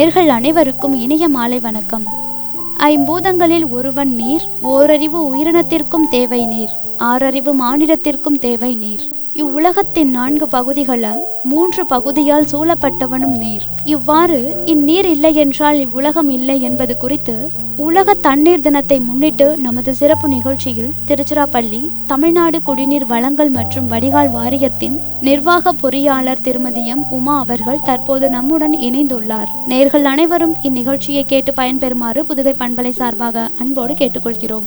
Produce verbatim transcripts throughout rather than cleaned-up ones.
நேர்கள் அனைவருக்கும் இனிய மாலை வணக்கம். ஐம்பூதங்களில் ஒருவன் நீர். ஓரறிவு உயிரினத்திற்கும் தேவை நீர். ஆறறிவு மானிடத்திற்கும் தேவை நீர். இவ்வுலகத்தின் நான்கு பகுதிகள மூன்று பகுதியால் சூழப்பட்டவனும் நீர். இவ்வாறு இந்நீர் இல்லை என்றால் இவ்வுலகம் இல்லை என்பது குறித்து உலக தண்ணீர் தினத்தை முன்னிட்டு நமது சிறப்பு நிகழ்ச்சியில் திருச்சிராப்பள்ளி தமிழ்நாடு குடிநீர் வழங்கல் மற்றும் வடிகால் வாரியத்தின் நிர்வாக பொறியாளர் திருமதி எம் உமா அவர்கள் தற்போது நம்முடன் இணைந்துள்ளார். நேர்கள் அனைவரும் இந்நிகழ்ச்சியை கேட்டு பயன்பெறுமாறு புதுகை பண்பலை சார்பாக அன்போடு கேட்டுக்கொள்கிறோம்.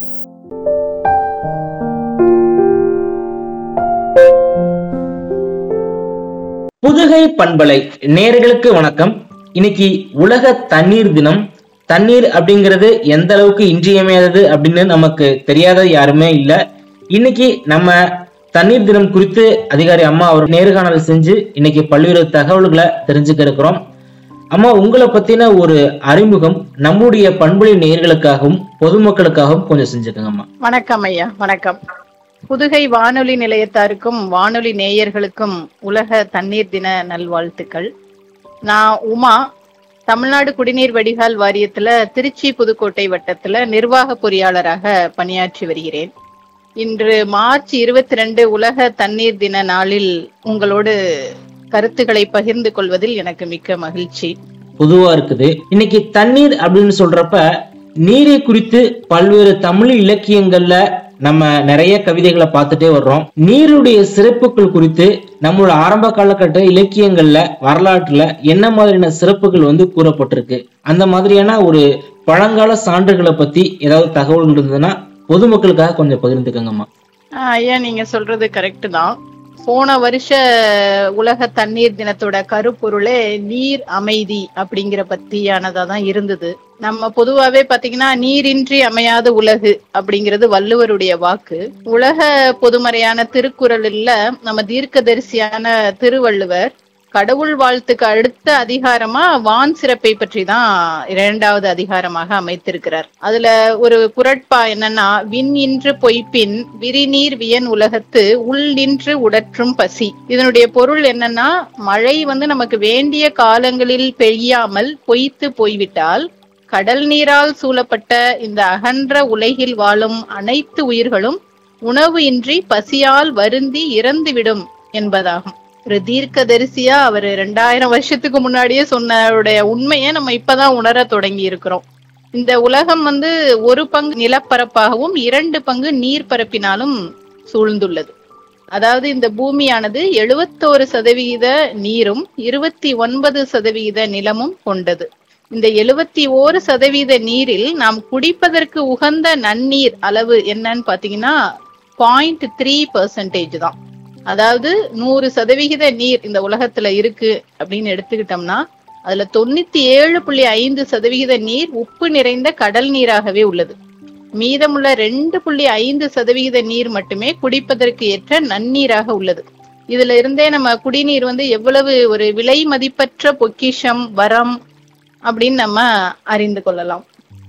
புதுகை பண்பலை நேயர்களுக்கு வணக்கம். இன்னைக்கு உலக தண்ணீர் தினம். தண்ணீர் அப்படிங்கிறது எந்த அளவுக்கு இன்றியமையாதது அப்படின்னு நமக்கு தெரியாத யாருமே இல்ல. இன்னைக்கு நம்ம தண்ணீர் தினம் குறித்து அதிகாரி அம்மா அவர் நேர்காணல் செஞ்சு இன்னைக்கு பல்வேறு தகவல்களை தெரிஞ்சுக்க இருக்கிறோம். அம்மா, உங்களை பத்தின ஒரு அறிமுகம் நம்முடைய பண்பலை நேயர்களுக்காகவும் பொதுமக்களுக்காகவும் கொஞ்சம் செஞ்சுக்கோங்க அம்மா. வணக்கம் ஐயா. வணக்கம். புதுகை வானொலி நிலையத்தாருக்கும் வானொலி நேயர்களுக்கும் உலக தண்ணீர் தின நல்வாழ்த்துக்கள். நான் உமா, தமிழ்நாடு குடிநீர் வடிகால் வாரியத்துல திருச்சி புதுக்கோட்டை வட்டத்துல நிர்வாக பொறியாளராக பணியாற்றி வருகிறேன். இன்று மார்ச் இருபத்தி ரெண்டு உலக தண்ணீர் தின நாளில் உங்களோடு கருத்துக்களை பகிர்ந்து கொள்வதில் எனக்கு மிக்க மகிழ்ச்சி. பொதுவா இருக்குது. இன்னைக்கு தண்ணீர் அப்படின்னு சொல்றப்ப நீரை குறித்து பல்வேறு தமிழ் இலக்கியங்கள்ல நம்ம நிறைய கவிதைகளை பார்த்துட்டே வர்றோம். நீருடைய சிறப்புகள் குறித்து நம்மளோட ஆரம்ப காலகட்ட இலக்கியங்கள்ல வரலாற்றுல என்ன மாதிரியான சிறப்புகள் வந்து கூறப்பட்டிருக்கு, அந்த மாதிரியான ஒரு பழங்கால சான்றுகளை பத்தி ஏதாவது தகவல் இருந்ததுன்னா பொதுமக்களுக்காக கொஞ்சம் பகிர்ந்துக்கங்கம்மா. ஐயா, நீங்க சொல்றது கரெக்ட் தான். போன வருஷ உலக தண்ணீர் தினத்தோட கருப்பொருளே நீர் அமைதி அப்படிங்கிற பத்தியானதா தான் இருந்தது. நம்ம பொதுவாவே பாத்தீங்கன்னா நீரின்றி அமையாத உலகு அப்படிங்கிறது வள்ளுவருடைய வாக்கு. உலக பொதுமறையான திருக்குறள்ல நம்ம தீர்க்கதரிசியான திருவள்ளுவர் கடவுள் வாழ்த்துக்கு அடுத்த அதிகாரமா வான் சிறப்பை பற்றி தான் இரண்டாவது அதிகாரமாக அமைத்திருக்கிறார். அதுல ஒரு குறட்பா என்னன்னா, விண் இன்று பொய்ப்பின் விரிநீர் வியன் உலகத்து உள் நின்று உடற்றும் பசி. இதனுடைய பொருள் என்னன்னா, மழை வந்து நமக்கு வேண்டிய காலங்களில் பெய்யாமல் பொய்த்து போய்விட்டால் கடல் நீரால் சூழப்பட்ட இந்த அகன்ற உலகில் வாழும் அனைத்து உயிர்களும் உணவு இன்றி பசியால் வருந்தி இறந்துவிடும் என்பதாகும். ஒரு தீர்க்கதரிசியா அவர் ரெண்டாயிரம் வருஷத்துக்கு முன்னாடியே சொன்னருடைய உண்மையை நம்ம இப்பதான் உணர தொடங்கி இருக்கிறோம். இந்த உலகம் வந்து ஒரு பங்கு நிலப்பரப்பாகவும் இரண்டு பங்கு நீர் பரப்பினாலும் சூழ்ந்துள்ளது. அதாவது இந்த பூமியானது எழுபத்தோரு சதவிகித நீரும் இருபத்தி ஒன்பது சதவிகித நிலமும் கொண்டது. இந்த எழுபத்தி ஓரு சதவீத நீரில் நாம் குடிப்பதற்கு உகந்த நன்னீர் அளவு என்னன்னு பாத்தீங்கன்னா பாயிண்ட் த்ரீ பெர்சன்டேஜ் தான். அதாவது நூறு சதவிகித நீர் இந்த உலகத்துல இருக்கு அப்படின்னு எடுத்துக்கிட்டோம்னா அதுல தொண்ணூத்தி ஏழு புள்ளி ஐந்து சதவிகித நீர் உப்பு நிறைந்த கடல் நீராகவே உள்ளது. மீதமுள்ள ரெண்டு புள்ளி ஐந்து சதவிகித நீர் மட்டுமே குடிப்பதற்கு ஏற்ற நன்னீராக உள்ளது. இதுல இருந்தே நம்ம குடிநீர் வந்து எவ்வளவு ஒரு விலை மதிப்பற்ற பொக்கிஷம், வரம் அப்படின்னு நம்ம அறிந்து கொள்ளலாம்.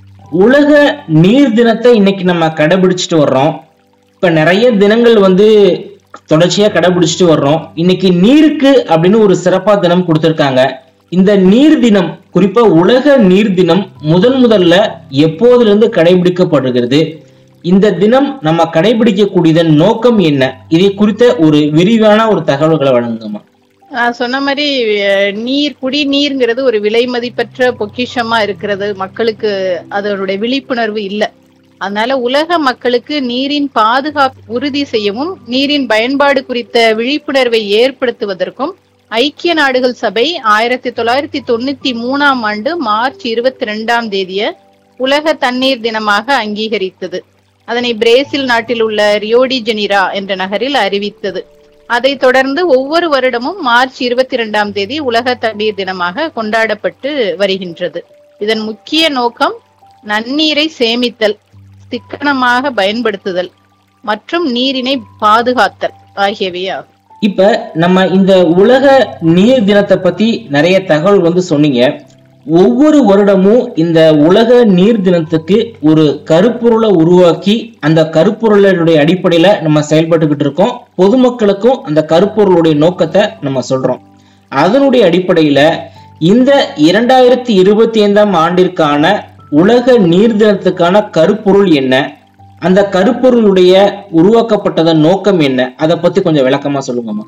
உலக நீர் தினத்தை இன்னைக்கு நம்ம கடைபிடிச்சிட்டு வர்றோம். இப்ப நிறைய தினங்கள் வந்து தொடர்ச்சியா கடைபிடிச்சிட்டு வர்றோம். இன்னைக்கு நீருக்கு அப்படின்னு ஒரு சிறப்பா தினம் கொடுத்திருக்காங்க. இந்த நீர் தினம், குறிப்பா உலக நீர் தினம் முதன் முதல்ல எப்போதுல இருந்து கடைபிடிக்கப்படுகிறது? இந்த தினம் நம்ம கடைபிடிக்கக்கூடியதன் நோக்கம் என்ன? இதை குறித்த ஒரு விரிவான ஒரு தகவல்களை வழங்குங்கம்மா. நான் சொன்ன மாதிரி நீர், குடிநீர்ங்கிறது ஒரு விலை மதிப்பற்ற பொக்கிஷமா இருக்கிறது. மக்களுக்கு அதனுடைய விழிப்புணர்வு இல்லை. அதனால உலக மக்களுக்கு நீரின் பாதுகாப்பு உறுதி செய்யவும் நீரின் பயன்பாடு குறித்த விழிப்புணர்வை ஏற்படுத்துவதற்கும் ஐக்கிய நாடுகள் சபை ஆயிரத்தி தொள்ளாயிரத்தி தொண்ணூத்தி மூணாம் ஆண்டு மார்ச் இருபத்தி ரெண்டாம் தேதிய உலக தண்ணீர் தினமாக அங்கீகரித்தது. அதனை பிரேசில் நாட்டில் உள்ள ரியோடி ஜெனிரா என்ற நகரில் அறிவித்தது. அதை தொடர்ந்து ஒவ்வொரு வருடமும் மார்ச் இருபத்தி ரெண்டாம் தேதி உலக தண்ணீர் தினமாக கொண்டாடப்பட்டு வருகின்றது. இதன் முக்கிய நோக்கம் நன்னீரை சேமித்தல், சிக்கனமாக பயன்படுத்துதல் மற்றும் நீரினை பாதுகாத்தல் ஆகியவை ஆகும். இப்ப நம்ம இந்த உலக நீர் தினத்தை பத்தி நிறைய தகவல் வந்து சொன்னீங்க. ஒவ்வொரு வருடமும் இந்த உலக நீர் தினத்துக்கு ஒரு கருப்பொருளை உருவாக்கி அந்த கருப்பொருளுடைய அடிப்படையில நம்ம செயல்பட்டுக்கிட்டு இருக்கோம். பொதுமக்களுக்கும் அந்த கருப்பொருளுடைய நோக்கத்தை நம்ம சொல்றோம். அதனுடைய அடிப்படையில இந்த இரண்டாயிரத்தி இருபத்தி ஐந்தாம் ஆண்டிற்கான உலக நீர் தினத்துக்கான கருப்பொருள் என்ன, அந்த கருப்பொருளுடைய உருவாக்கப்பட்டதன் நோக்கம் என்ன, அதை பத்தி கொஞ்சம் விளக்கமா சொல்லுங்கம்மா.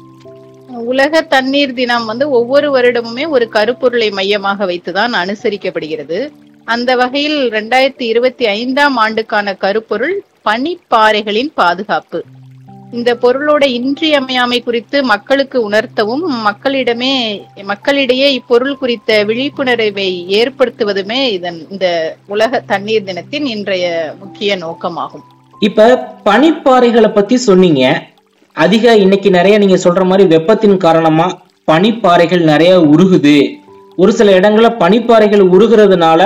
உலக தண்ணீர் தினம் வந்து ஒவ்வொரு வருடமுமே ஒரு கருப்பொருளை மையமாக வைத்துதான் அனுசரிக்கப்படுகிறது. அந்த வகையில் இரண்டாயிரத்தி இருபத்தி ஐந்தாம் ஆண்டுக்கான கருப்பொருள் பனிப்பாறைகளின் பாதுகாப்பு. இந்த பொருளோட இன்றியமையாமை குறித்து மக்களுக்கு உணர்த்தவும் மக்களிடமே மக்களிடையே இப்பொருள் குறித்த விழிப்புணர்வை ஏற்படுத்துவதுமே இதன் இந்த உலக தண்ணீர் தினத்தின் இன்றைய முக்கிய நோக்கமாகும். இப்ப பனிப்பாறைகளை பத்தி சொன்னீங்க. அதிக இன்னைக்கு நிறைய நீங்க சொல்ற மாதிரி வெப்பத்தின் காரணமா பனிப்பாறைகள் நிறைய உருகுது. ஒரு சில இடங்கள்ல பனிப்பாறைகள் உருகிறதுனால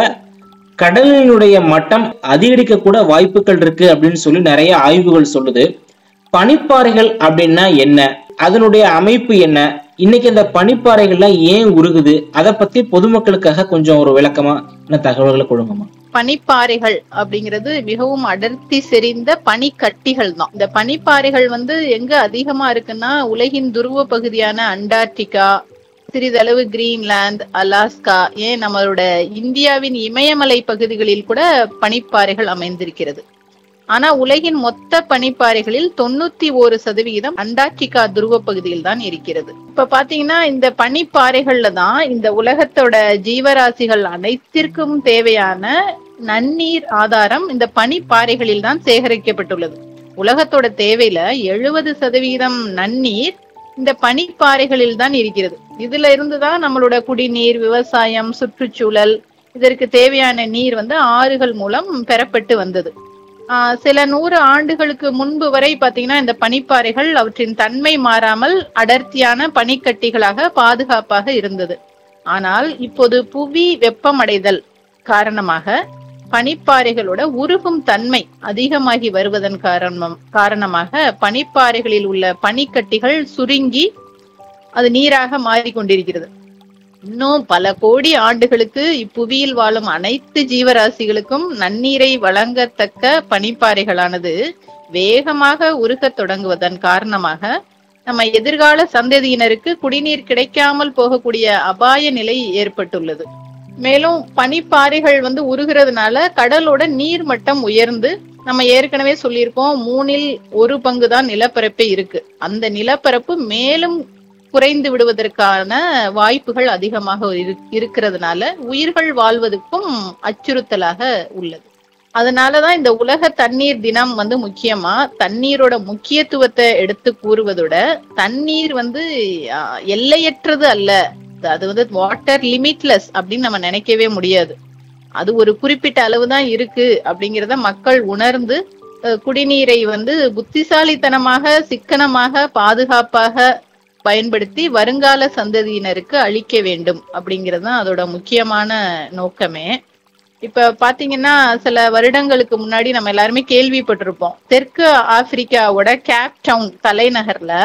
கடலினுடைய மட்டம் அதிகரிக்க கூட வாய்ப்புகள் இருக்கு அப்படின்னு சொல்லி நிறைய ஆய்வுகள் சொல்லுது. பனிப்பாறைகள் அப்படின்னா என்ன, அதனுடைய அமைப்பு என்ன, இன்னைக்கு இந்த பனிப்பாறைகள்லாம் ஏன் உருகுது, அதை பத்தி பொதுமக்களுக்காக கொஞ்சம் ஒரு விளக்கமான தகவல்களை கொடுங்கம்மா. பனிப்பாறைகள் அப்படிங்கிறது மிகவும் அடர்த்தி செறிந்த பனிக்கட்டிகள் தான். இந்த பனிப்பாறைகள் வந்து எங்க அதிகமா இருக்குன்னா உலகின் துருவ பகுதியான அண்டார்டிகா, சிறிதளவு கிரீன்லாந்து, அலாஸ்கா, ஏன் நம்மளோட இந்தியாவின் இமயமலை பகுதிகளில் கூட பனிப்பாறைகள் அமைந்திருக்கிறது. ஆனா உலகின் மொத்த பனிப்பாறைகளில் தொண்ணூத்தி ஒரு சதவிகிதம் அண்டார்டிகா துருவ பகுதியில் தான் இருக்கிறது. இப்ப பாத்தீங்கன்னா இந்த பனிப்பாறைகள்ல தான் இந்த உலகத்தோட ஜீவராசிகள் அனைத்திற்கும் தேவையான நன்னீர் ஆதாரம் இந்த பனிப்பாறைகளில் தான் சேகரிக்கப்பட்டுள்ளது. உலகத்தோட தேவையில எழுபது சதவிகிதம் நன்னீர் இந்த பனிப்பாறைகளில் தான் இருக்கிறது. இதுல இருந்துதான் நம்மளோட குடிநீர், விவசாயம், சுற்றுச்சூழல் இதற்கு தேவையான நீர் வந்து ஆறுகள் மூலம் பெறப்பட்டு வந்தது. ஆஹ் சில நூறு ஆண்டுகளுக்கு முன்பு வரை பாத்தீங்கன்னா இந்த பனிப்பாறைகள் அவற்றின் தன்மை மாறாமல் அடர்த்தியான பனிக்கட்டிகளாக பாதுகாப்பாக இருந்தது. ஆனால் இப்போது புவி வெப்பமடைதல் காரணமாக பனிப்பாறைகளோட உருகும் தன்மை அதிகமாகி வருவதன் காரணம் காரணமாக பனிப்பாறைகளில் உள்ள பனிக்கட்டிகள் சுருங்கி அது நீராக மாறிக்கொண்டிருக்கிறது. இன்னும் பல கோடி ஆண்டுகளுக்கு இப்புவியில் வாழும் அனைத்து ஜீவராசிகளுக்கும் நன்னீரை வழங்கத்தக்க பனிப்பாறைகளானது வேகமாக உருகத் தொடங்குவதன் காரணமாக நம்ம எதிர்கால சந்ததியினருக்கு குடிநீர் கிடைக்காமல் போகக்கூடிய அபாய நிலை ஏற்பட்டுள்ளது. மேலும் பனிப்பாறைகள் வந்து உருகிறதுனால கடலோட நீர் மட்டம் உயர்ந்து, நம்ம ஏற்கனவே சொல்லியிருக்கோம், மூணில் ஒரு பங்கு தான் நிலப்பரப்பே இருக்கு. அந்த நிலப்பரப்பு மேலும் குறைந்து விடுவதற்கான வாய்ப்புகள் அதிகமாக இருக்கிறதுனால உயிர்கள் வாழ்வதற்கும் அச்சுறுத்தலாக உள்ளது. அதனாலதான் இந்த உலக தண்ணீர் தினம் வந்து முக்கியமா தண்ணீரோட முக்கியத்துவத்தை எடுத்து கூறுவதோட, தண்ணீர் வந்து எல்லையற்றது அல்ல, அது வந்து வாட்டர் லிமிட்லெஸ் அப்படின்னு நம்ம நினைக்கவே முடியாது. அது ஒரு குறிப்பிட்ட அளவுதான் இருக்கு அப்படிங்கிறத மக்கள் உணர்ந்து குடிநீரை வந்து புத்திசாலித்தனமாக, சிக்கனமாக, பாதுகாப்பாக பயன்படுத்தி வருங்கால சந்ததியினருக்கு அளிக்க வேண்டும் அப்படிங்கிறது தான் அதோட முக்கியமான நோக்கமே. இப்ப பாத்தீங்கன்னா சில வருடங்களுக்கு முன்னாடி நம்ம எல்லாருமே கேள்விப்பட்டிருப்போம், தெற்கு ஆப்பிரிக்காவோட கேப் டவுன் தலைநகர்ல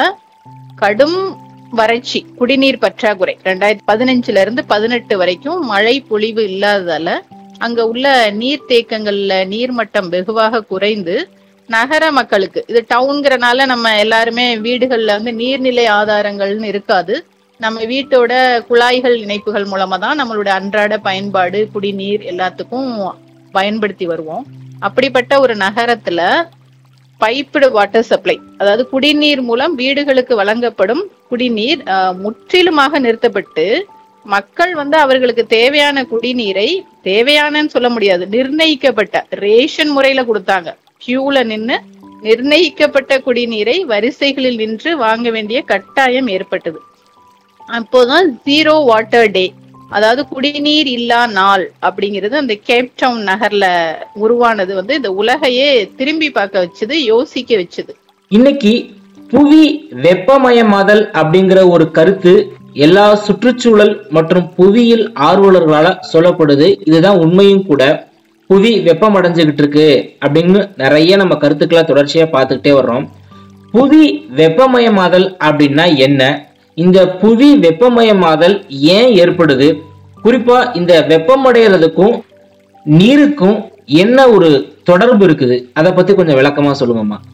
கடும் வறட்சி, குடிநீர் பற்றாக்குறை. ரெண்டாயிரத்தி பதினஞ்சுல இருந்து பதினெட்டு வரைக்கும் மழை பொழிவு இல்லாததால அங்க உள்ள நீர் தேக்கங்கள்ல நீர்மட்டம் வெகுவாக குறைந்து நகர மக்களுக்கு, இது டவுன்கிறனால நம்ம எல்லாருமே வீடுகள்ல வந்து நீர்நிலை ஆதாரங்கள்னு இருக்காது, நம்ம வீட்டோட குழாய்கள் இணைப்புகள் மூலமா தான் நம்மளோட அன்றாட பயன்பாடு, குடிநீர் எல்லாத்துக்கும் பயன்படுத்தி வருவோம். அப்படிப்பட்ட ஒரு நகரத்துல பைப்டு வாட்டர் சப்ளை, அதாவது குடிநீர் மூலம் வீடுகளுக்கு வழங்கப்படும் குடிநீர் முற்றிலுமாக நிறுத்தப்பட்டு மக்கள் வந்து அவர்களுக்கு தேவையான குடிநீரை, தேவையானன்னு சொல்ல முடியாது, நிர்ணயிக்கப்பட்ட ரேஷன் முறையில கொடுத்தாங்க. கியூல நின்று நிர்ணயிக்கப்பட்ட குடிநீரை வரிசைகளில் நின்று வாங்க வேண்டிய கட்டாயம் ஏற்பட்டது. அப்போதான் ஜீரோ வாட்டர் டே, அதாவது குடிநீர் இல்லா நாள் அப்படிங்கிறது அந்த கேப் டவுன் நகர்ல உருவானது வந்து இந்த உலகையே திரும்பி பார்க்க வச்சது, யோசிக்க வச்சது. இன்னைக்கு புவி வெப்பமயமாதல் அப்படிங்கிற ஒரு கருத்து எல்லா சுற்றுச்சூழல் மற்றும் புவியியல் ஆர்வலர்களால சொல்லப்படுது. இதுதான் உண்மையும் கூட. புவி வெப்பம் அடைஞ்சுகிட்டு இருக்கு அப்படின்னு நிறைய நம்ம கருத்துக்களை தொடர்ச்சியா பார்த்துக்கிட்டே வர்றோம். புவி வெப்பமயமாதல் அப்படின்னா என்ன, இந்த புவி வெப்பமயமாதல் ஏன் ஏற்படுது, குறிப்பா இந்த வெப்பமடைகிறதுக்கும் நீருக்கும் என்ன ஒரு தொடர்பு இருக்குது, அதை பத்தி கொஞ்சம் விளக்கமா சொல்லுங்கம்மா.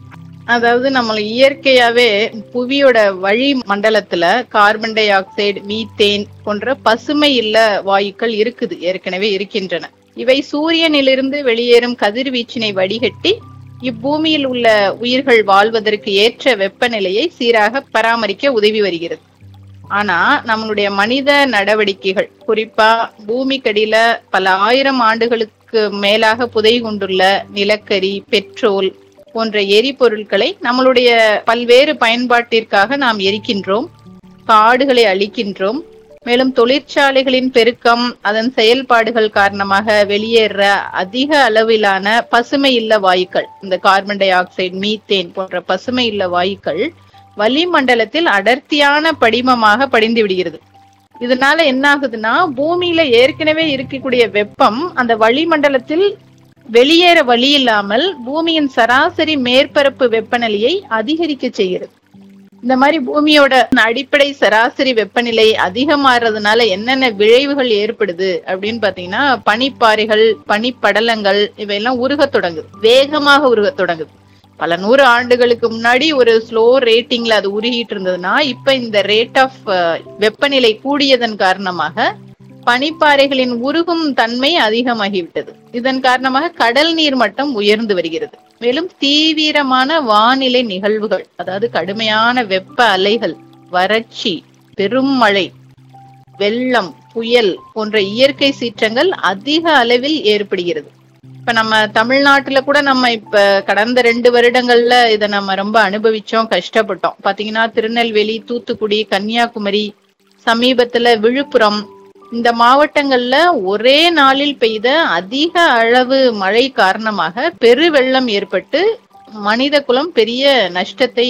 அதாவது நம்ம இயற்கையாவே புவியோட வழி மண்டலத்துல கார்பன் டை ஆக்சைடு, மீத்தேன் போன்ற பசுமை இல்ல வாயுக்கள் இருக்குது, ஏற்கனவே இருக்கின்றன. இவை சூரியனிலிருந்து வெளியேறும் கதிர்வீச்சினை வடிகட்டி இப்பூமியில் உள்ள உயிர்கள் வாழ்வதற்கு ஏற்ற வெப்பநிலையை சீராக பராமரிக்க உதவி வருகிறது. ஆனா நம்மளுடைய மனித நடவடிக்கைகள், குறிப்பா பூமிக்கடியில பல ஆயிரம் ஆண்டுகளுக்கு மேலாக புதை கொண்டுள்ள நிலக்கரி, பெட்ரோல் போன்ற எரிபொருட்களை நம்மளுடைய பல்வேறு பயன்பாட்டிற்காக நாம் எரிக்கின்றோம், காடுகளை அழிக்கின்றோம். மேலும் தொழிற்சாலைகளின் பெருக்கம், அதன் செயல்பாடுகள் காரணமாக வெளியேற அதிக அளவிலான பசுமை இல்ல வாயுக்கள், இந்த கார்பன் டை ஆக்சைடு, மீத்தேன் போன்ற பசுமை இல்ல வாயுக்கள் வளிமண்டலத்தில் அடர்த்தியான படிமமாக படிந்து விடுகிறது. இதனால என்ன ஆகுதுன்னா, பூமியில ஏற்கனவே இருக்கக்கூடிய வெப்பம் அந்த வளிமண்டலத்தில் வெளியேற வழி இல்லாமல் பூமியின் சராசரி மேற்பரப்பு வெப்பநிலையை அதிகரிக்க செய்கிறது. இந்த மாதிரி பூமியோட அடிப்படை சராசரி வெப்பநிலை அதிகமாறதுனால என்னென்ன விளைவுகள் ஏற்படுது அப்படின்னு பாத்தீங்கன்னா, பனிப்பாறைகள், பனிப்படலங்கள் இவையெல்லாம் உருக தொடங்குது, வேகமாக உருக தொடங்குது. பல நூறு ஆண்டுகளுக்கு முன்னாடி ஒரு ஸ்லோ ரேட்டிங்ல அது உருகிட்டு இருந்ததுன்னா, இப்ப இந்த ரேட் ஆஃப் வெப்பநிலை கூடியதன் காரணமாக பனிப்பாறைகளின் உருகும் தன்மை அதிகமாகிவிட்டது. இதன் காரணமாக கடல் நீர் மட்டம் உயர்ந்து வருகிறது. மேலும் தீவிரமான வானிலை நிகழ்வுகள், அதாவது கடுமையான வெப்ப அலைகள், வறட்சி, பெரும் மழை, வெள்ளம், புயல் போன்ற இயற்கை சீற்றங்கள் அதிக அளவில் ஏற்படுகிறது. இப்ப நம்ம தமிழ்நாட்டுல கூட நம்ம இப்ப கடந்த ரெண்டு வருடங்கள்ல இதை நம்ம ரொம்ப அனுபவிச்சோம், கஷ்டப்பட்டோம். பாத்தீங்கன்னா திருநெல்வேலி, தூத்துக்குடி, கன்னியாகுமரி, சமீபத்துல விழுப்புரம், இந்த மாவட்டங்கள்ல ஒரே நாளில் பெய்த அதிக அளவு மழை காரணமாக பெரு வெள்ளம் ஏற்பட்டு மனித குலம் பெரிய நஷ்டத்தை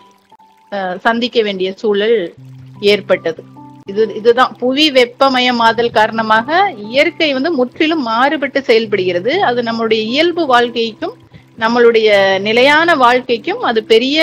சந்திக்க வேண்டிய சூழல் ஏற்பட்டது. இது இதுதான் புவி வெப்பமயமாதல் காரணமாக இயற்கை வந்து முற்றிலும் மாறுபட்டு செயல்படுகிறது. அது நம்மளுடைய இயல்பு வாழ்க்கைக்கும் நம்மளுடைய நிலையான வாழ்க்கைக்கும் அது பெரிய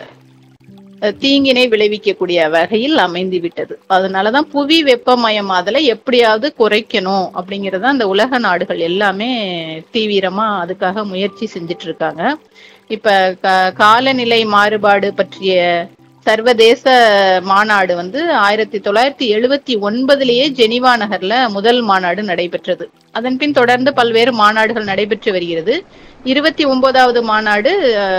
தீங்கினை விளைவிக்கக்கூடிய வகையில் அமைந்து விட்டது. அதனாலதான் புவி வெப்பமயமாதலை எப்படியாவது குறைக்கணும் அப்படிங்கறத அந்த உலக நாடுகள் எல்லாமே தீவிரமா அதுக்காக முயற்சி செஞ்சிட்டு இருக்காங்க. இப்ப காலநிலை மாறுபாடு பற்றிய சர்வதேச மாநாடு வந்து ஆயிரத்தி தொள்ளாயிரத்தி எழுபத்தி ஒன்பதுலயே ஜெனிவா நகர்ல முதல் மாநாடு நடைபெற்றது. அதன் பின் தொடர்ந்து பல்வேறு மாநாடுகள் நடைபெற்று வருகிறது. இருபத்தி ஒன்பதாவது மாநாடு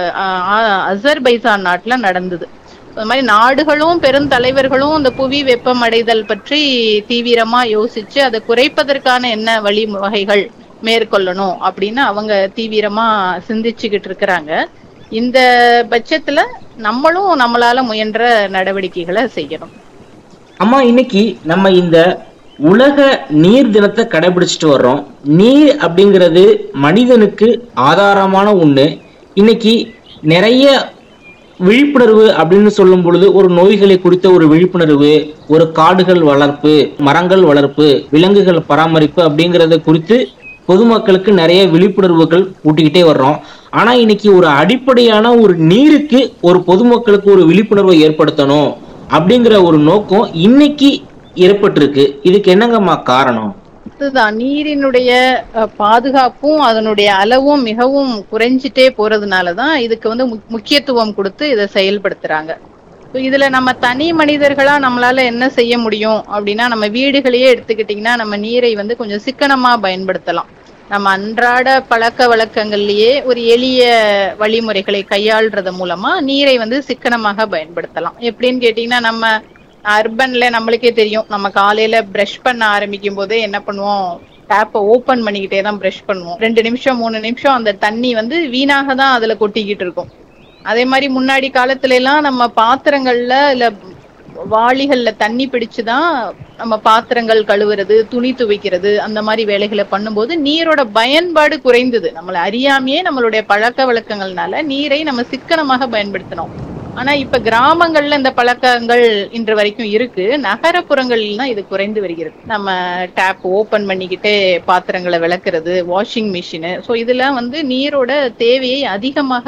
அசர்பைசான் நாட்டுல நடந்தது. அது மாதிரி நாடுகளும் பெருந்தலைவர்களும் இந்த புவி வெப்பமடைதல் பற்றி தீவிரமா யோசிச்சு அதை குறைப்பதற்கான என்ன வழிவகைகள் மேற்கொள்ளணும் அப்படின்னு அவங்க தீவிரமா சிந்திச்சுக்கிட்டு இருக்கிறாங்க. இந்த பட்சத்துல நம்மளும் நம்மளால முயன்ற நடவடிக்கைகளை செய்யணும். அம்மா, இன்னைக்கு நம்ம இந்த உலக நீர் தினத்தை கடைபிடிச்சிட்டு வர்றோம். நீர் அப்படிங்கிறது மனிதனுக்கு ஆதாரமான ஒண்ணு. இன்னைக்கு நிறைய விழிப்புணர்வு அப்படின்னு சொல்லும் பொழுது ஒரு நோய்களை குறித்த ஒரு விழிப்புணர்வு, ஒரு காடுகள் வளர்ப்பு, மரங்கள் வளர்ப்பு, விலங்குகள் பராமரிப்பு அப்படிங்கறத குறித்து பொதுமக்களுக்கு நிறைய விழிப்புணர்வுகள் ஊட்டிக்கிட்டே வர்றோம். ஆனா இன்னைக்கு ஒரு அடிப்படையான ஒரு நீருக்கு ஒரு பொதுமக்களுக்கு ஒரு விழிப்புணர்வை ஏற்படுத்தணும் அப்படிங்கிற ஒரு நோக்கம் இன்னைக்கு ஏற்பட்டிருக்கு. இதுக்கு என்னங்கம்மா காரணம்? அதுதான், நீரினுடைய பாதுகாப்பும் அதனுடைய அளவும் மிகவும் குறைஞ்சிட்டே போறதுனாலதான் இதுக்கு வந்து முக்கியத்துவம் கொடுத்து இதை செயல்படுத்துறாங்க. இதுல நம்ம தனி மனிதர்களா நம்மளால என்ன செய்ய முடியும் அப்படின்னா, நம்ம வீடுகளையே எடுத்துக்கிட்டீங்கன்னா நம்ம நீரை வந்து கொஞ்சம் சிக்கனமா பயன்படுத்தலாம். நம்ம அன்றாட பழக்க வழக்கங்கள்லயே ஒரு எளிய வழிமுறைகளை கையாள்றது மூலமா நீரை வந்து சிக்கனமாக பயன்படுத்தலாம். எப்படின்னு கேட்டீங்கன்னா, நம்ம அர்பன்ல நம்மளுக்கே தெரியும், நம்ம காலையில பிரஷ் பண்ண ஆரம்பிக்கும் போதே என்ன பண்ணுவோம், டேப்பை ஓபன் பண்ணிக்கிட்டே தான் பிரஷ் பண்ணுவோம். ரெண்டு நிமிஷம் மூணு நிமிஷம் அந்த தண்ணி வந்து வீணாக தான் அதுல கொட்டிக்கிட்டு இருக்கும். அதே மாதிரி முன்னாடி காலத்துல எல்லாம் நம்ம பாத்திரங்கள்ல இல்ல வாளிகள்ல தண்ணி பிடிச்சுதான் நம்ம பாத்திரங்கள் கழுவுறது, துணி துவைக்கிறது, அந்த மாதிரி வேலைகளை பண்ணும்போது நீரோட பயன்பாடு குறைந்தது. நம்மளை அறியாமையே நம்மளுடைய பழக்க வழக்கங்கள்னால நீரை நம்ம சிக்கனமாக பயன்படுத்தணும். ஆனா இப்ப கிராமங்கள்ல இந்த பழக்கங்கள் இன்று வரைக்கும் இருக்கு. நகரப்புறங்கள்ல தான் இது குறைந்து வருகிறது. நம்ம டேப் ஓபன் பண்ணிக்கிட்டே பாத்திரங்களை விளக்குறது, வாஷிங் மிஷினு, ஸோ இதெல்லாம் வந்து நீரோட தேவையை அதிகமாக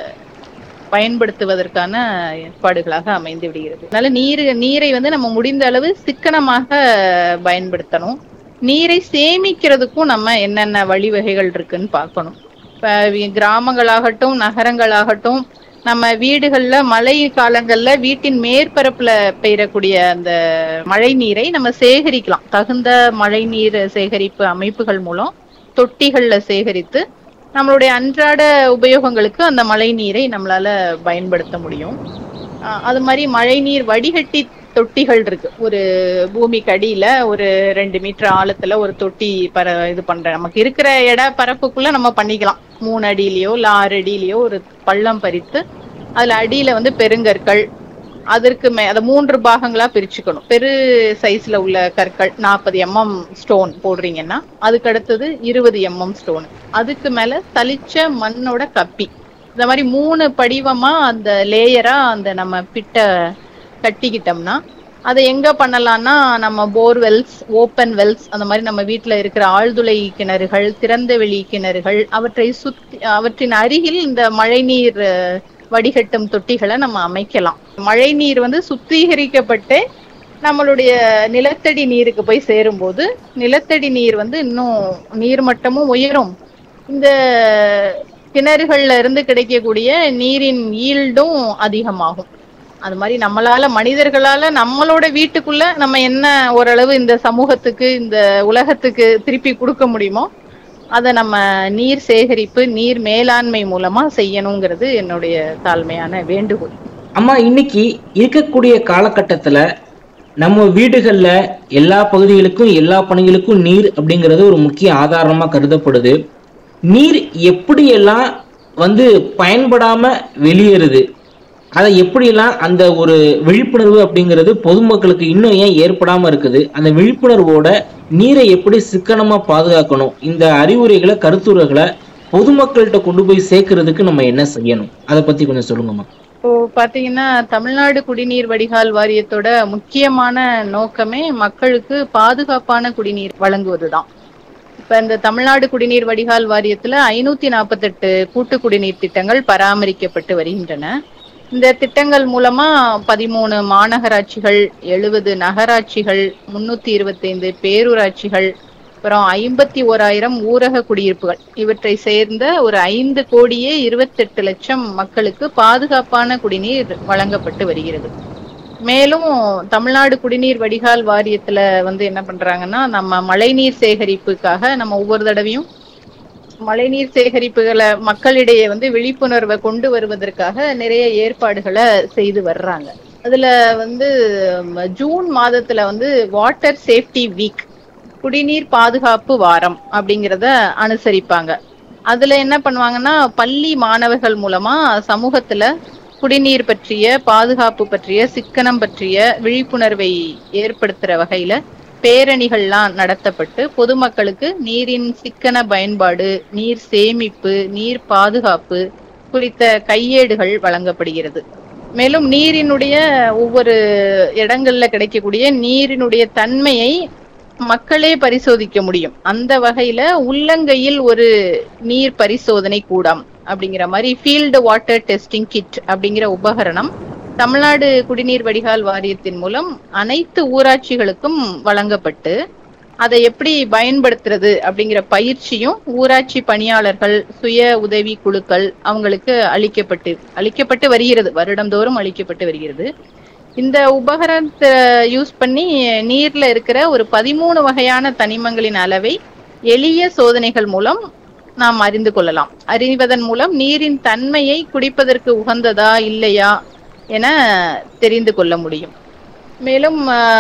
பயன்படுத்துவதற்கான ஏற்பாடுகளாக அமைந்து விடுகிறது. அதனால நீர் நீரை வந்து நம்ம முடிந்த அளவு சிக்கனமாக பயன்படுத்தணும். நீரை சேமிக்கிறதுக்கும் நம்ம என்னென்ன வழிவகைகள் இருக்குன்னு பார்க்கணும். இப்ப கிராமங்களாகட்டும் நகரங்களாகட்டும் நம்ம வீடுகள்ல மழை காலங்கள்ல வீட்டின் மேற்பரப்புல பெய்யக்கூடிய அந்த மழை நீரை நம்ம சேகரிக்கலாம். தகுந்த மழை நீர் சேகரிப்பு அமைப்புகள் மூலம் தொட்டிகள்ல சேகரித்து நம்மளுடைய அன்றாட உபயோகங்களுக்கு அந்த மழை நீரை நம்மளால பயன்படுத்த முடியும். அஹ் அது மாதிரி மழை நீர் வடிகட்டி தொட்டிகள் இருக்கு. ஒரு பூமிக்கு அடியில ஒரு ரெண்டு மீட்டர் ஆழத்துல ஒரு தொட்டி பர இது பண்ற நமக்கு இருக்கிற இட பரப்புக்குள்ள நம்ம பண்ணிக்கலாம். மூணு அடியிலயோ இல்ல ஆறு அடியிலயோ ஒரு பள்ளம் பறித்து அதுல அடியில வந்து பெருங்கற்கள், அதற்கு மே அதை மூன்று பாகங்களா பிரிச்சுக்கணும். பெரு சைஸ்ல உள்ள கற்கள் நாற்பது எம்எம் ஸ்டோன் போடுறீங்கன்னா அதுக்கு அடுத்தது இருபது எம்எம் ஸ்டோன், அதுக்கு மேல தளிச்ச மண்ணோட கப்பி, இந்த மாதிரி மூணு படிவமா அந்த லேயரா அந்த நம்ம பிட்ட கட்டிக்கிட்டோம்னா அதை எங்க பண்ணலாம்னா நம்ம போர்வெல்ஸ், ஓப்பன் வெல்ஸ், அந்த மாதிரி நம்ம வீட்டுல இருக்கிற ஆழ்துளை கிணறுகள், திறந்த வெளி கிணறுகள், அவற்றை சுத்தி அவற்றின் அருகில் இந்த மழைநீர் வடிகட்டும் தொட்டிகளை நம்ம அமைக்கலாம். மழை நீர் வந்து சுத்திகரிக்கப்பட்டு நம்மளுடைய நிலத்தடி நீருக்கு போய் சேரும் போது நிலத்தடி நீர் வந்து இன்னும் நீர்மட்டமும் உயரும். இந்த கிணறுகள்ல இருந்து கிடைக்கக்கூடிய நீரின் ஈல்டும் அதிகமாகும். அது மாதிரி நம்மளால மனிதர்களால நம்மளோட வீட்டுக்குள்ள நம்ம என்ன ஓரளவு இந்த சமூகத்துக்கு இந்த உலகத்துக்கு திருப்பி கொடுக்க முடியுமோ அதை நம்ம நீர் சேகரிப்பு, நீர் மேலாண்மை மூலமா செய்யணுங்கிறது என்னுடைய தாழ்மையான வேண்டுகோள். அம்மா, இன்னைக்கு இருக்கக்கூடிய காலகட்டத்துல நம்ம வீடுகள்ல எல்லா பகுதிகளுக்கும் எல்லா பணிகளுக்கும் நீர் அப்படிங்கிறது ஒரு முக்கிய ஆதாரமா கருதப்படுது. நீர் எப்படியெல்லாம் வந்து பயன்படாம வெளியேறுது, அதை எப்படியெல்லாம் அந்த ஒரு விழிப்புணர்வு அப்படிங்கிறது பொதுமக்களுக்கு இன்னும் ஏன் ஏற்படாம இருக்குது, அந்த விழிப்புணர்வோட நீரை எப்படி சிக்கனமா பாதுகாக்கணும், இந்த அறிவுரைகளை கருத்துரைகளை பொதுமக்கள்கிட்ட கொண்டு போய் சேர்க்கறதுக்கு நம்ம என்ன செய்யணும், அதை பத்தி கொஞ்சம் சொல்லுங்கம்மா. இப்போ பாத்தீங்கன்னா தமிழ்நாடு குடிநீர் வடிகால் வாரியத்தோட முக்கியமான நோக்கமே மக்களுக்கு பாதுகாப்பான குடிநீர் வழங்குவதுதான். இப்ப இந்த தமிழ்நாடு குடிநீர் வடிகால் வாரியத்துல ஐநூத்தி நாற்பத்தி எட்டு கூட்டு குடிநீர் திட்டங்கள் பராமரிக்கப்பட்டு வருகின்றன. இந்த திட்டங்கள் மூலமா பதிமூணு மாநகராட்சிகள், எழுபது நகராட்சிகள், முன்னூத்தி இருபத்தி ஐந்து பேரூராட்சிகள், அப்புறம் ஐம்பத்தி ஓராயிரம் ஊரக குடியிருப்புகள், இவற்றை சேர்ந்த ஒரு ஐந்து கோடியே இருபத்தி எட்டு லட்சம் மக்களுக்கு பாதுகாப்பான குடிநீர் வழங்கப்பட்டு வருகிறது. மேலும் தமிழ்நாடு குடிநீர் வடிகால் வாரியத்துல வந்து என்ன பண்றாங்கன்னா, நம்ம மழைநீர் சேகரிப்புக்காக நம்ம ஒவ்வொரு தடவையும் மழைநீர் சேகரிப்புகளை மக்களிடையே வந்து விழிப்புணர்வை கொண்டு வருவதற்காக நிறைய ஏற்பாடுகளை செய்து வர்றாங்க. அதுல வந்து ஜூன் மாதத்துல வந்து வாட்டர் சேஃப்டி வீக், குடிநீர் பாதுகாப்பு வாரம் அப்படிங்கிறத அனுசரிப்பாங்க. அதுல என்ன பண்ணுவாங்கன்னா, பள்ளி மாணவர்கள் மூலமா சமூகத்துல குடிநீர் பற்றிய, பாதுகாப்பு பற்றிய, சிக்கனம் பற்றிய விழிப்புணர்வை ஏற்படுத்துற வகையில பேரணிகள்லாம் நடத்தப்பட்டு பொதுமக்களுக்கு நீரின் சிக்கன பயன்பாடு, நீர் சேமிப்பு, நீர் பாதுகாப்பு குறித்த கையேடுகள் வழங்கப்படுகிறது. மேலும் நீரினுடைய ஒவ்வொரு இடங்கள்ல கிடைக்கக்கூடிய நீரினுடைய தன்மையை மக்களே பரிசோதிக்க முடியும். அந்த வகையில உள்ளங்கையில் ஒரு நீர் பரிசோதனை கூடம் அப்படிங்கிற மாதிரி ஃபீல்டு வாட்டர் டெஸ்டிங் கிட் அப்படிங்கிற உபகரணம் தமிழ்நாடு குடிநீர் வடிகால் வாரியத்தின் மூலம் அனைத்து ஊராட்சிகளுக்கும் வழங்கப்பட்டு அதை எப்படி பயன்படுத்துறது அப்படிங்கிற பயிற்சியும் ஊராட்சி பணியாளர்கள், சுய உதவி குழுக்கள் அவங்களுக்கு அளிக்கப்பட்டு அளிக்கப்பட்டு வருகிறது. வருடந்தோறும் அளிக்கப்பட்டு வருகிறது. இந்த உபகரணத்தை யூஸ் பண்ணி நீர்ல இருக்கிற ஒரு பதிமூணு வகையான தனிமங்களின் அளவை எளிய சோதனைகள் மூலம் நாம் அறிந்து கொள்ளலாம். அறிவதன் மூலம் நீரின் தன்மையை குடிப்பதற்கு உகந்ததா இல்லையா என தெரிந்து கொள்ள முடியும். மேலும்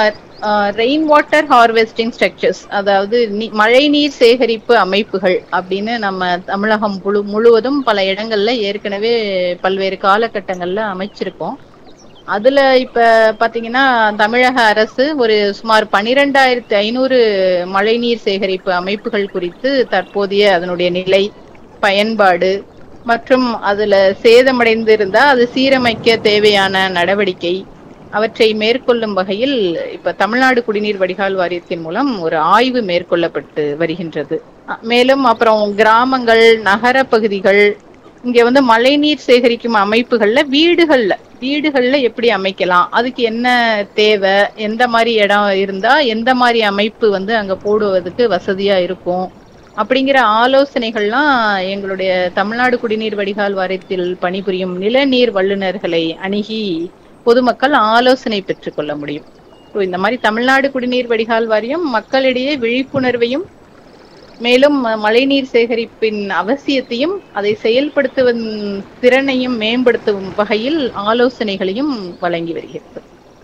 ரெயின் வாட்டர் ஹார்வெஸ்டிங் ஸ்ட்ரக்சர்ஸ், அதாவது மழை நீர் சேகரிப்பு அமைப்புகள் அப்படின்னு நம்ம தமிழகம் முழு முழுவதும் பல இடங்கள்ல ஏற்கனவே பல்வேறு காலகட்டங்கள்ல அமைச்சிருக்கோம். அதுல இப்ப பாத்தீங்கன்னா தமிழக அரசு ஒரு சுமார் பனிரெண்டாயிரத்தி ஐநூறு மழைநீர் சேகரிப்பு அமைப்புகள் குறித்து தற்போதைய அதனுடைய நிலை, பயன்பாடு மற்றும் அதுல சேதமடைந்து இருந்தா அது சீரமைக்க தேவையான நடவடிக்கை அவற்றை மேற்கொள்ளும் வகையில் இப்ப தமிழ்நாடு குடிநீர் வடிகால் வாரியத்தின் மூலம் ஒரு ஆய்வு மேற்கொள்ளப்பட்டு வருகின்றது. மேலும் அப்புறம் கிராமங்கள், நகர பகுதிகள், இங்க வந்து மழைநீர் சேகரிக்கும் அமைப்புகள்ல வீடுகள்ல வீடுகள்ல எப்படி அமைக்கலாம், அதுக்கு என்ன தேவை, எந்த மாதிரி இடம் இருந்தா எந்த மாதிரி அமைப்பு வந்து அங்க போடுவதற்கு வசதியா இருக்கும், அப்படிங்கிற ஆலோசனைகள்லாம் எங்களுடைய தமிழ்நாடு குடிநீர் வடிகால் வாரியத்தில் பணிபுரியும் நிலநீர் வல்லுநர்களை அணுகி பொதுமக்கள் ஆலோசனை பெற்றுக் கொள்ள முடியும். இந்த மாதிரி தமிழ்நாடு குடிநீர் வடிகால் வாரியம் மக்களிடையே விழிப்புணர்வையும் மேலும் மழைநீர் சேகரிப்பின் அவசியத்தையும் அதை செயல்படுத்துவதன் திறனையும் மேம்படுத்தும் வகையில் ஆலோசனைகளையும் வழங்கி வருகிறது.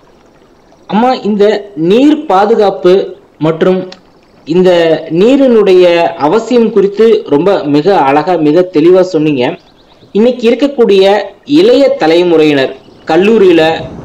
அம்மா, இந்த நீர் பாதுகாப்பு மற்றும் இந்த நீரினுடைய அவசியம் குறித்து ரொம்ப மிக அழகா மிக தெளிவா சொன்னீங்க. இன்னைக்கு இருக்கக்கூடிய இளைய தலைமுறையினர் கல்லூரியில,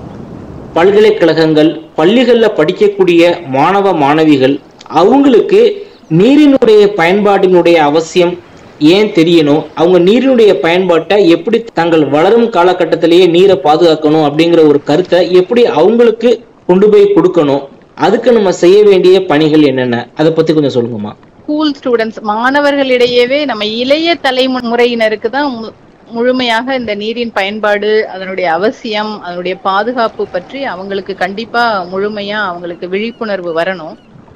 பல்கலைக்கழகங்கள், பள்ளிகள்ல படிக்கக்கூடிய மாணவ மாணவிகள் அவங்களுக்கு நீரினுடைய பயன்பாட்டினுடைய அவசியம் ஏன் தெரியணும், அவங்க நீரினுடைய பயன்பாட்டை எப்படி தங்கள் வளரும் காலகட்டத்திலேயே நீரை பாதுகாக்கணும் அப்படிங்கிற ஒரு கருத்தை எப்படி அவங்களுக்கு கொண்டு போய் கொடுக்கணும், அதுக்கு நம்ம செய்ய வேண்டிய பணிகள் என்னென்ன, அதை பத்தி கொஞ்சம் சொல்லுங்கம்மா. ஸ்கூல் ஸ்டூடெண்ட்ஸ் மாணவர்களிடையவே நம்ம இளைய தலைமுறையினருக்கு தான் முழுமையாக இந்த நீரின் பயன்பாடு, அதனுடைய அவசியம், அதனுடைய பாதுகாப்பு பற்றி அவங்களுக்கு கண்டிப்பா முழுமையா அவங்களுக்கு விழிப்புணர்வு வரணும்.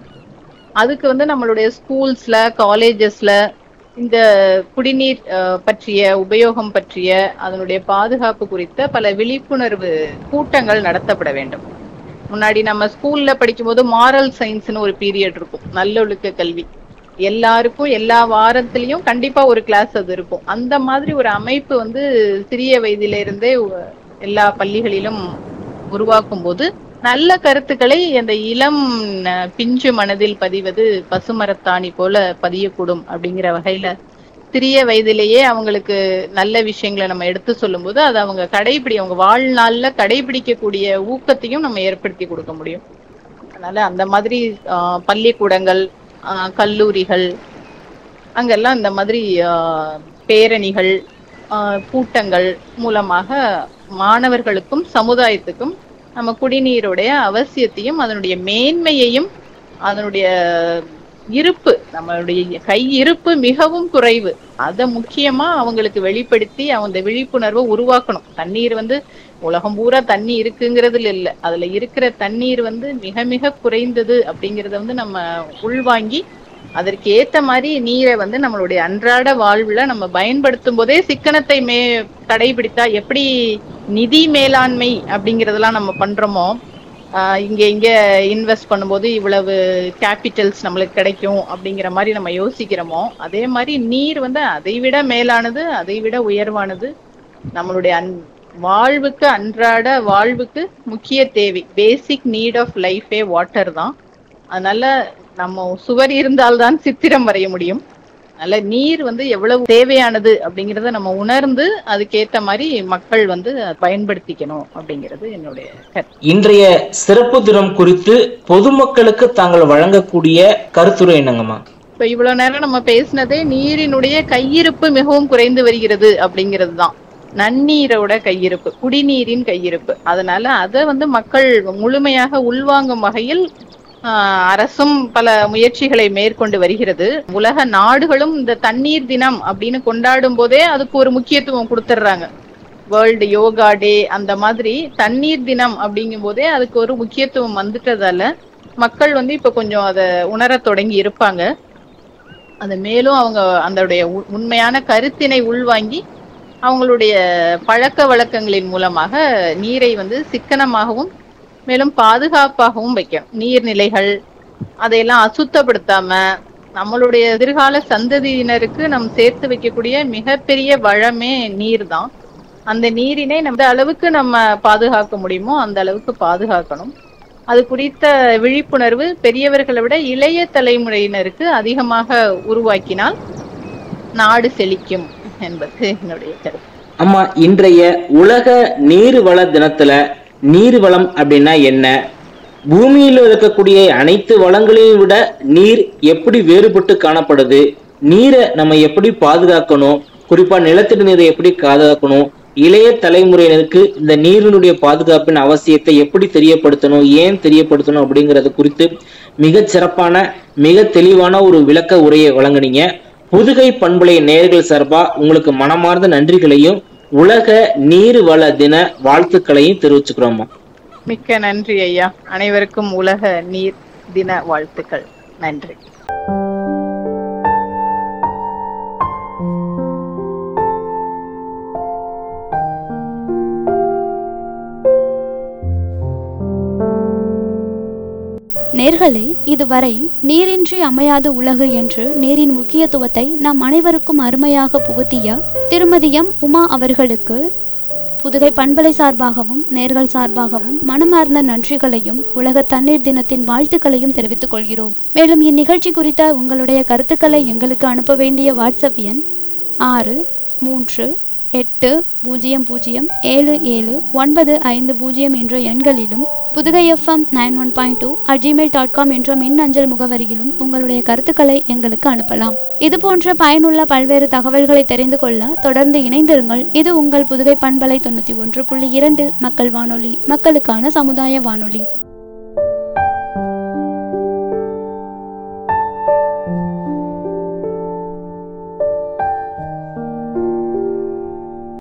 அதுக்கு வந்து நம்மளுடைய ஸ்கூல்ஸ்ல, காலேஜஸ்ல இந்த குடிநீர் பற்றிய, உபயோகம் பற்றிய, அதனுடைய பாதுகாப்பு குறித்த பல விழிப்புணர்வு கூட்டங்கள் நடத்தப்பட வேண்டும். முன்னாடி நம்ம ஸ்கூல்ல படிக்கும் போது மாரல் சயின்ஸ்னு ஒரு பீரியட் இருக்கும், நல்லொழுக்க கல்வி. எல்லாருக்கும் எல்லா வாரத்திலயும் கண்டிப்பா ஒரு கிளாஸ் அது இருக்கும். அந்த மாதிரி ஒரு அமைப்பு வந்து சிறிய வயதில இருந்தே எல்லா பள்ளிகளிலும் உருவாக்கும் போது நல்ல கருத்துக்களை அந்த இளம் பிஞ்சு மனதில் பதிவது பசுமரத்தாணி போல பதியக்கூடும் அப்படிங்கிற வகையில சிறிய வயதிலேயே அவங்களுக்கு நல்ல விஷயங்களை நம்ம எடுத்து சொல்லும் போது அது அவங்க கடைபிடி அவங்க வாழ்நாள்ல கடைபிடிக்கக்கூடிய ஊக்கத்தையும் நம்ம ஏற்படுத்தி கொடுக்க முடியும். அதனால அந்த மாதிரி ஆஹ் பள்ளிக்கூடங்கள், ஆஹ் கல்லூரிகள், அங்கெல்லாம் இந்த மாதிரி ஆஹ் பேரணிகள், ஆஹ் கூட்டங்கள் மூலமாக மாணவர்களுக்கும் சமுதாயத்துக்கும் நம்ம குடிநீருடைய அவசியத்தையும் அதனுடைய மேன்மையையும் அதனுடைய இருப்பு, நம்மளுடைய கை இருப்பு மிகவும் குறைவு, அதை முக்கியமா அவங்களுக்கு வெளிப்படுத்தி அந்த விழிப்புணர்வை உருவாக்கணும். தண்ணீர் வந்து உலகம் பூரா தண்ணி இருக்குங்கிறதுல இல்லை, அதுல இருக்கிற தண்ணீர் வந்து மிக மிக குறைந்தது அப்படிங்கிறத வந்து நம்ம உள்வாங்கி அதற்கு ஏத்த மாதிரி நீரை வந்து நம்மளுடைய அன்றாட வாழ்வுல நம்ம பயன்படுத்தும் போதே சிக்கனத்தை மே கடைபிடித்தா எப்படி நிதி மேலாண்மை அப்படிங்கறதெல்லாம் நம்ம பண்றோமோ, ஆஹ் இங்க இங்க இன்வெஸ்ட் பண்ணும்போது இவ்வளவு கேபிட்டல்ஸ் நம்மளுக்கு கிடைக்கும் அப்படிங்கிற மாதிரி நம்ம யோசிக்கிறோமோ, அதே மாதிரி நீர் வந்து அதை விட மேலானது, அதை விட உயர்வானது. நம்மளுடைய அன் வாழ்வுக்கு, அன்றாட வாழ்வுக்கு முக்கிய தேவை, பேசிக் நீட் ஆஃப் லைஃபே வாட்டர் தான். அதனால நம்ம சுவர் இருந்தால்தான் சித்திரம் வரைய முடியும். அதனால நீர் வந்து எவ்வளவு தேவையானது அப்படிங்கறத நம்ம உணர்ந்து அதுக்கேத்த மாதிரி மக்கள் வந்து பயன்படுத்திக்கணும் அப்படிங்கிறது என்னுடைய கருத்து. இன்றைய சிறப்பு தினம் குறித்து பொதுமக்களுக்கு தாங்கள் வழங்கக்கூடிய கருத்துரை என்னங்கம்மா? இப்ப இவ்வளவு நேரம் நம்ம பேசினதே நீரினுடைய கையிருப்பு மிகவும் குறைந்து வருகிறது அப்படிங்கிறது தான். நன்னீரோட கையிருப்பு, குடிநீரின் கையிருப்பு. அதனால அதை வந்து மக்கள் முழுமையாக உள்வாங்கும் வகையில் அரசும் பல முயற்சிகளை மேற்கொண்டு வருகிறது. உலக நாடுகளும் இந்த தண்ணீர் தினம் அப்படின்னு கொண்டாடும் போதே அதுக்கு ஒரு முக்கியத்துவம் கொடுத்துட்றாங்க. வேர்ல்டு யோகா டே அந்த மாதிரி தண்ணீர் தினம் அப்படிங்கும் போதே அதுக்கு ஒரு முக்கியத்துவம் வந்துட்டதால மக்கள் வந்து இப்ப கொஞ்சம் அதை உணர தொடங்கி இருப்பாங்க. அது மேலும் அவங்க அதனுடைய உண்மையான கருத்தினை உள்வாங்கி அவங்களுடைய பழக்க வழக்கங்களின் மூலமாக நீரை வந்து சிக்கனமாகவும் மேலும் பாதுகாப்பாகவும் வைக்கணும். நீர்நிலைகள் அதையெல்லாம் அசுத்தப்படுத்தாம நம்மளுடைய எதிர்கால சந்ததியினருக்கு நம் சேர்த்து வைக்கக்கூடிய மிகப்பெரிய வளமே நீர் தான். அந்த நீரினை நம்ம அளவுக்கு நம்ம பாதுகாக்க முடியுமோ அந்த அளவுக்கு பாதுகாக்கணும். அது குறித்த விழிப்புணர்வு பெரியவர்களை விட இளைய தலைமுறையினருக்கு அதிகமாக உருவாக்கினால் நாடு செழிக்கும் என்பது என்னுடைய கருத்து. அம்மா, இன்றைய உலக நீர் வள தினத்துல நீர் வளம் அப்படின்னா என்ன, பூமியில் இருக்கக்கூடிய அனைத்து வளங்களையும் விட நீர் எப்படி வேறுபட்டு காணப்படுது, நீரை நம்ம எப்படி பாதுகாக்கணும், குறிப்பா நிலத்தடி நீரை எப்படி பாதுகாக்கணும், இளைய தலைமுறையினருக்கு இந்த நீரினுடைய பாதுகாப்பின் அவசியத்தை எப்படி தெரியப்படுத்தணும், ஏன் தெரியப்படுத்தணும் அப்படிங்கறது குறித்து மிக சிறப்பான மிக தெளிவான ஒரு விளக்க உரையை வழங்குனீங்க. புதுகை பண்பலை நேயர்கள் சார்பா உங்களுக்கு மனமார்ந்த நன்றிகளையும் உலக நீர் வள தின வாழ்த்துக்களையும் தெரிவிச்சுக்கிறோம். மிக்க நன்றி ஐயா. அனைவருக்கும் உலக நீர் தின வாழ்த்துக்கள். நன்றி. நேர்களே, இதுவரை நீரின்றி அமையாது உலகு என்று நீரின் முக்கியத்துவத்தை நாம் அனைவருக்கும் அருமையாக புகுத்திய திருமதி எம் உமா அவர்களுக்கு புதுகை பண்பலை சார்பாகவும் நேர்கள் சார்பாகவும் மனமார்ந்த நன்றிகளையும் உலக தண்ணீர் தினத்தின் வாழ்த்துக்களையும் தெரிவித்துக் கொள்கிறோம். மேலும் இந்நிகழ்ச்சி குறித்த உங்களுடைய கருத்துக்களை எங்களுக்கு அனுப்ப வேண்டிய வாட்ஸ்அப் எண் ஆறு மூன்று எட்டு பூஜ்ஜியம் பூஜ்ஜியம் ஏழு ஏழு ஒன்பது ஐந்து பூஜ்ஜியம் என்ற எண்களிலும் Pudugai FM nine one point two at Gmail dot com என்ற மின் அஞ்சல் முகவரியிலும் உங்களுடைய கருத்துக்களை எங்களுக்கு அனுப்பலாம். இது போன்ற பயனுள்ள பல்வேறு தகவல்களை தெரிந்து கொள்ள தொடர்ந்து இணைந்திருங்கள். இது உங்கள் புதுகை பண்பலை தொண்ணூற்றி ஒன்று புள்ளி இரண்டு மக்கள் வானொலி, மக்களுக்கான சமுதாய வானொலி.